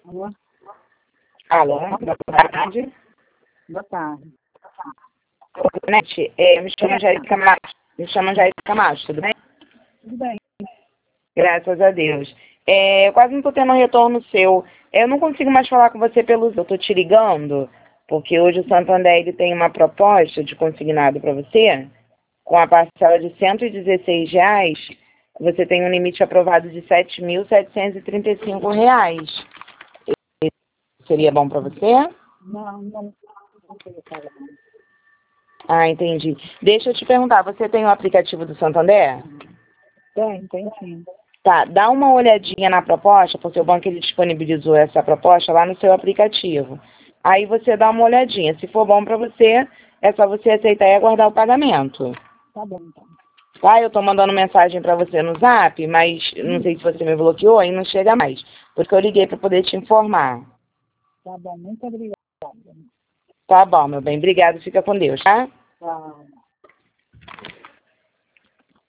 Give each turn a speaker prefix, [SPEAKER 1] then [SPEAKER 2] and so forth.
[SPEAKER 1] Alô?
[SPEAKER 2] Alô, boa tarde.
[SPEAKER 1] Boa tarde.
[SPEAKER 2] Net, me chamo Jair Camacho, tudo bem?
[SPEAKER 1] Tudo bem.
[SPEAKER 2] Graças a Deus. Eu quase não estou tendo um retorno seu. Eu não consigo mais falar com você pelos... Eu estou te ligando, porque hoje o Santander ele tem uma proposta de consignado para você, com a parcela de R$ 116, você tem um limite aprovado de R$ 7.735. Seria bom para você?
[SPEAKER 1] Não sei falar.
[SPEAKER 2] Ah, entendi. Deixa eu te perguntar, você tem o aplicativo do Santander?
[SPEAKER 1] Tem sim.
[SPEAKER 2] Tá, dá uma olhadinha na proposta, porque o banco ele disponibilizou essa proposta lá no seu aplicativo. Aí você dá uma olhadinha. Se for bom para você, é só você aceitar e aguardar o pagamento.
[SPEAKER 1] Tá bom, então.
[SPEAKER 2] Tá, eu tô mandando mensagem para você no Zap, mas não sei se você me bloqueou e não chega mais. Porque eu liguei para poder te informar.
[SPEAKER 1] Tá bom, muito obrigada.
[SPEAKER 2] Tá bom, meu bem. Obrigado. Fica com Deus, tá?
[SPEAKER 1] Tchau.